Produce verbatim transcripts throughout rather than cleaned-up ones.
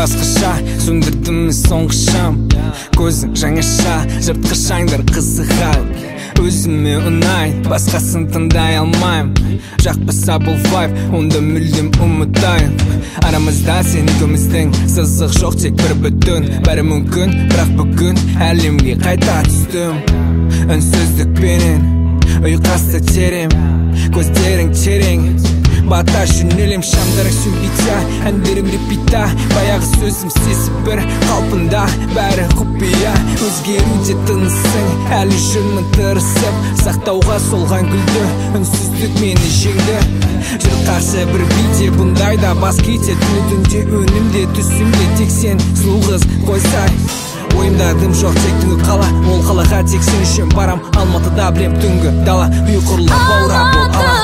басқаша, сөндірдім соңғы шам. Көзің жаңаша, жыртқыш аңдар қызығады. Өзіме ұнайды, басқасын тыңдай алмайым. Жақпаса бұл вайб, онда мүлдем ұмытайын. Арамызда сен екеуміздің сызық жоқ, тек бір бүтін. Бәрі мүмкін, бірақ бүгін әлемге қайта түстім. Үнсіздікпенен ұйқасты терем, көздерің терең. Бата жөнелем шамдарың сөнбейте, әндерім репита. Баяғы сөзім сезіп бір қалпында, бәрі құпия. Өзгеруде тынысың, әлі жүрмін тырысып. Сақтауға солған гүлді, үнсіздік мені жеңді. Жүр қарсы бір биде, бұндайда бас кетеді. Түні-түнде өнімде, түсімде тек сен сұлу қыз қойсай. Ойымда дым жоқ, тек түнгі қала. Ол қалаға тек сен үшін барам. Алматыда білем түнгі дала, ұйқырлы баура бол ала.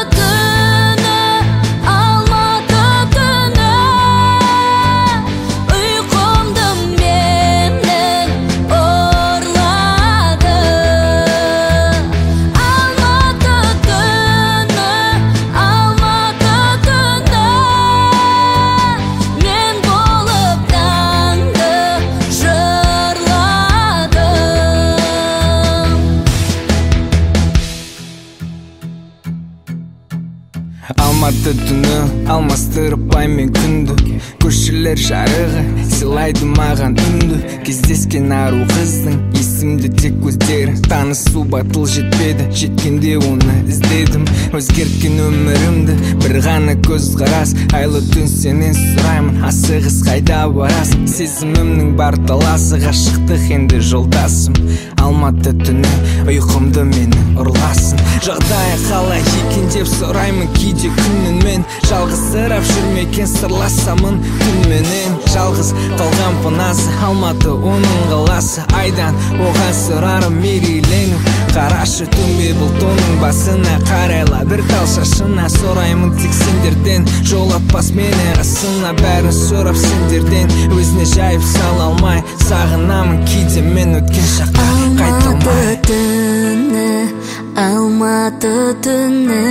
Алматы түні алмастырып ай мен күнді. Көшелер жарығы сыйлайды маған үнді. Кездескен ару қыздың есімді тек көздері. Танысу батыл жетпеді, жеткенде оны іздедім. Өзгерткен өмірімді бір ғана көз қарас. Айлы түн сенен сұраймын, асығыс қайда барасың? Сезімімнің бар таласы, ғашықтық енді жолдасым. Алматы түні ұйқымды мені ұрласын. Жағдайы қалай екен деп сұраймын кейде күннен мен. Жалғызсырап жүрмекен сырласамын түнменен. Жалғыз қалған панасы Алматы оның қаласы. Айдан оған сұрарым мерейлену. Қарашы төмбе бұлтының басына қарайла. Бір тал шашына сұраймын тек сендерден. Жолатпас мені қасына, бәрін сұрап сендерден. Өзіне жайып сала алмай сағынамын кейде мен өткен шаққа қайталмай. Алматы түні, Алматы түні,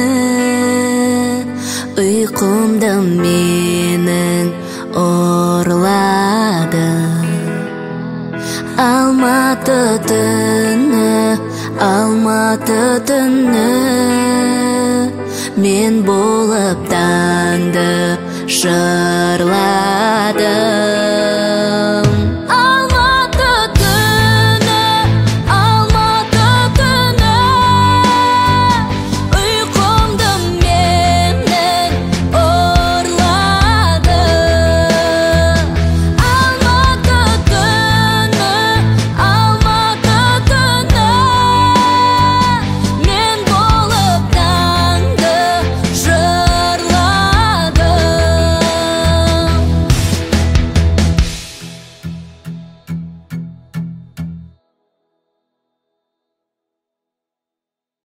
ұйқымды менің ұрлады. Алматы түні, Алматы түні, мен болып таңды шырлады.